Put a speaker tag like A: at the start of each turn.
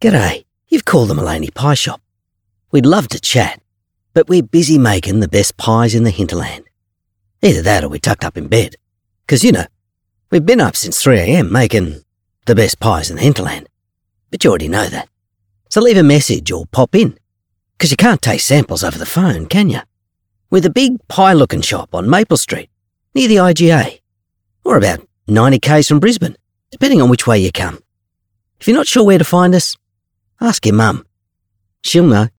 A: G'day, you've called the Mullaney Pie Shop. We'd love to chat, but we're busy making the best pies in the hinterland. Either that or we're tucked up in bed. 'Cause, we've been up since 3 a.m. making the best pies in the hinterland. But you already know that. So leave a message or pop in. 'Cause you can't taste samples over the phone, can you? We're the big pie-looking shop on Maple Street, near the IGA. Or about 90 k's from Brisbane, depending on which way you come. If you're not sure where to find us, ask your mum. She'll know.